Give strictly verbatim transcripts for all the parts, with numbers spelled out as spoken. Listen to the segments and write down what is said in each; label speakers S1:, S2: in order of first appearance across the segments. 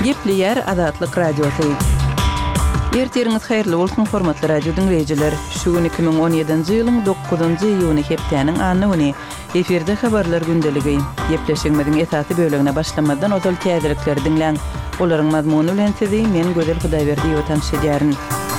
S1: Gepleyer Azatlyk Radiosu. Erteriňiz haýyrly bolsun hormatly radio dinleýijiler. Şu gün iki bin on ýedinji ýylyň dokuzunjy iýuny hepdeniň anyny eferde habarlar gündeligi. Gepleşigimiziň esasy bölegine başlamadan ozal täzelikleri dinleň. Olaryň mazmuny bilen sizi men Gözel Hudaýberdi ýöten şedýärin.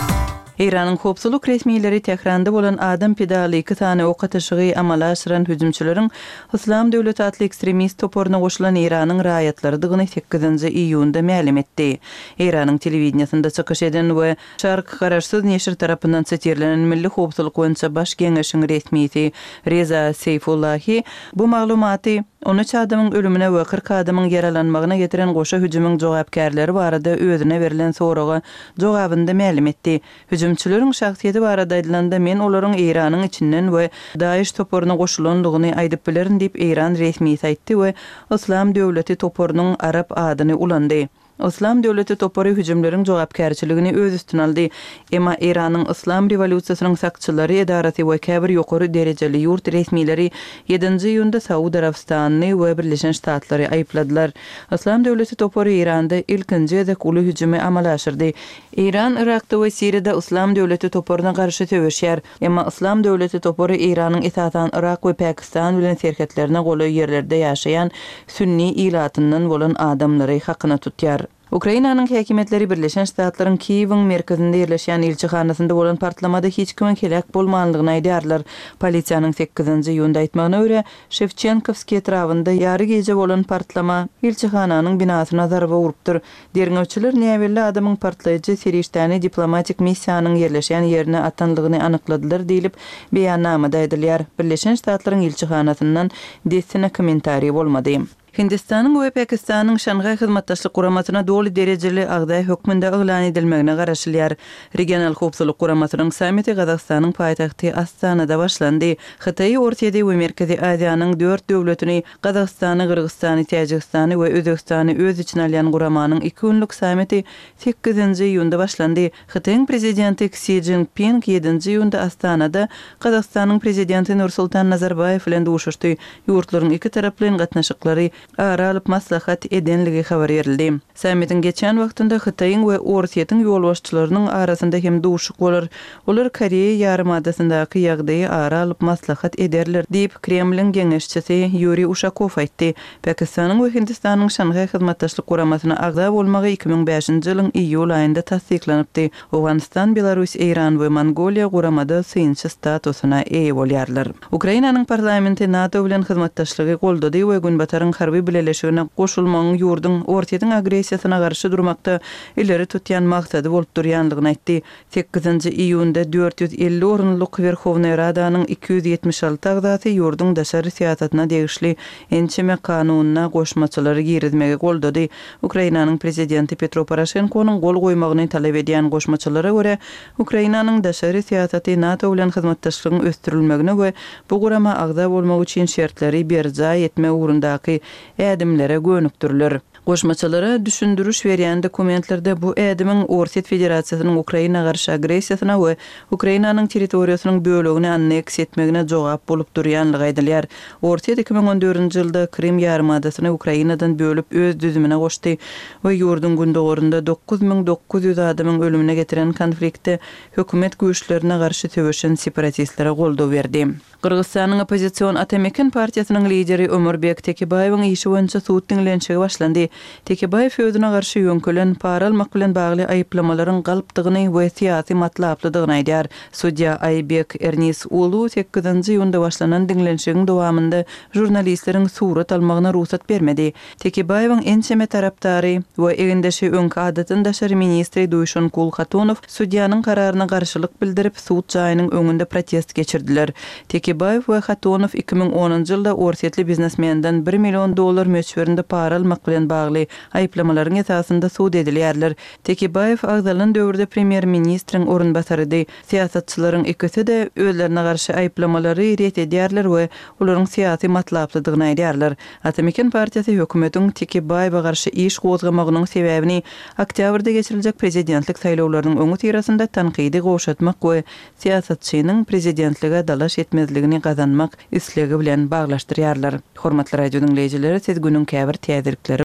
S1: İran'ın hopsuluk resmileri tehranda bolan adam pedali iki tane ok atyşygy amala aşyran hüjümçülerin İslam Döwleti atly ekstremist toporuna goşulan İran'ın raýatlary dygyny sekizinji iýunda ma'lum etdi. İran'ın telewizionyasynda çykyş eden we Şark garaşsyz neşir tarapyndan çetirlenen milli hopsuluk boýunça baş geňeşiň resmisi Reza Seyfullahi bu maglumaty on üç adamyň ölümine we kırk adamyň yaralanmagyna getiren goşa hüjümüň jogapkärleri barada özüne berilen soraga jogabynda ma'lum etdi. Hüjümçüleriň şahsiýeti barada aýdylanda men olaryň İranyň içinden we Daesh toporuna goşulandygyny aýdyp bilerin diýip İran resmisi aýtdy we İslam Döwleti toporunyň Arap adyny ulandy. İslam Döwleti topory hüjümleriň jogapkärçiligini öz üstüne aldy. Emma İranyň İslam rewolýusiýasynyň sakçylary edarasy we käbir ýokary derejeli ýurt resmileri ýedinji iýunda Saudi Arabistanyny we Birleşen Ştatlary aýpladylar. İslam Döwleti topory İranda ilkinji edek uly hüjümi amala aşyrdy. İran Irakda we Siriýada İslam Döwleti toporuna garşy töweşýär. Emma İslam Döwleti topory İranyň esasan Irak we Pakistan bilen serhetlerine goly ýerlerde ýaşaýan sünni ilatyndan bolan adamlary hakyna tutýar. Ukrainanyň häkimetleri Birleşen Ştatlaryň Kiýewiň merkezinde ýerleşýän elçihanasynda bolan partlamada hiç kimin kelek bolmanlygyny aýdýarlar. Polisiýanyň sekizinji iýunda aýtmagyna görä, Shevchenkovskiy etrawynda ýary gece bolan partlama elçihananyň binasyna zarba urupdyr. Derňewçiler näwelli adamyň partlaýjy Serişdäni diplomatik missiýanyň ýerleşýän ýerine atanlygyny anykladylar diýilip beýannamada aýdylýar. Birleşen Ştatlaryň elçihanasyndan desine kommentariýe bolmady. Hindistanyň we Pakistanyň Şanghai hyzmatdaşlyk guramasyna doly derejeli agdaý hökmünde eglan edilmegine garaşylýar. Regional hopsuluk guramasynyň samiti Gazagstanyň paýtagty Astanada başlandy. Hytaý Ortaýa we Merkezi Aziýanyň dört döwletini Gazagstany, Kyrgyzstany, Täjikistany we Özbekistany öz içine alýan guramanyň iki günlük samiti sekizinji iýunda başlandy. Hytaýyň prezidenti Xi Jinping ýedinji iýunda Astanada Gazagstanyň prezidenti Nursultan Nazarbayew bilen duşuşdy. Ýurtlaryň iki taraplyň gatnaşyklary ara alyp maslahat edenligi habar berildi. Sammitin geçen wagtynda Hytaýyň we Ortaýatyň ýolbaşçylarynyň arasynda hem duşuk bolar. Olar Koreýa ýarymadasyndaki ýagdaýy ara alyp maslahat ederler diýip Kremliň geňeşçisi Yuri Ushakov aýtdy. Pakistanyň we Hindistanyň Şanghai hyzmatdaşlyk guramasyna agda bolmagy iki bin beşinji ýylyň iýul aýynda tasdiklanypdy. Awganistan, Belarus, Iran we Mongoliýa guramada synçy statusyna eýe bolýarlar. Ukrainanyň parlamenti NATO bilen hyzmatdaşlygy goldady we Günbataryň harby bileşigine goşulmagyň ýurdun Ortaýatyň agresiýasyna garşy durmakda ileri tutýan maksady bolup durýanlygyny aýtdy. sekizinji iýunda dört yüz elli orunlyk Werhowna Radanyň iki yüz ýetmiş alty agdaty ýurdun daşary siýasatyna degişli ençeme kanunyna goşmaçylary girizmege goldady. Ukrainanyň prezidenti Petro Poroshenkonyň gol goýmagyny talap edýän goşmaçylara görä, Ukrainanyň daşary siýasaty NATO bilen hyzmatdaşlygyň ösdürilmegine we bu gurama agda bolmak üçin şertleri berja etme ugrundaky ädimlere gönükdirler. Goşmaçylara düşündürüş berýän dokumentlerde bu ädimiň Ortaýa Federasiýasynyň Ukraina garşy agresiýasyna we Ukrainanyň territoriýasynyň bölegini anneks etmegine jogap bolup durýanlygy aýdylýar. Ortaýa iki bin on dördünji ýylda Krim ýarymadasyny Ukrainadan bölüp öz düzümine goşdy we ýurdun gündogorunda dokuz bin dokuz yüz adamyň ölümine getiren konfliktde hökümet güýçlerine garşy töweşen separatistlere goldaw berdi. Kyrgyzstanyň opozisiýon Atamekin partiýasynyň lideri Ömerbek Tekebaýewiň işi boýunça suwut dinlenşigi başlandy. Tekebaýew özüne garşy ýönkelen para almak bilen bagly aýplamalaryň galypdygyny we siýasy matlaplydygyny aýdýar. Sudya Aybek Ernis ulu sekizinji iýunda başlanan dinlenşigiň dowamynda jurnalistleriň surat almagyna ruhsat bermedi. Tekebaýewiň ençeme tarapdary we egendeşi öňki adatyň daşary ministri Duýşan Kul Khatonow sudýanyň kararyna garşylyk bildirip suwut jaýynyň öňünde protest geçirdiler. Tekebaýew we Khatonow iki bin onunji ýylda Ortaýatly biznesmenden bir million dollar möçberinde para almak bilen bagly aýplamalaryň esasynda suwd edilýärler. Tekebaýew agdalan döwürde premier ministriň orunbasary, siýasatçylaryň ikisi de özlerine garşy aýplamalary ret edýärler we olaryň siýasy matlaplydygyny aýdýarlar. Atamekin partiýasy hökümetiň Tekebaýewa garşy iş gozgamagynyň sebäbini oktýabrda geçiriljek prezidentlik saýlawlarynyň öňü tirasynda tanqidi goşatmak we siýasatçynyň prezidentlige dalaş etmezligini gazanmak islegi bilen baglaşdyrýarlar. Hormatly radio dinleýijileri, siz günüň käbir täzelikleri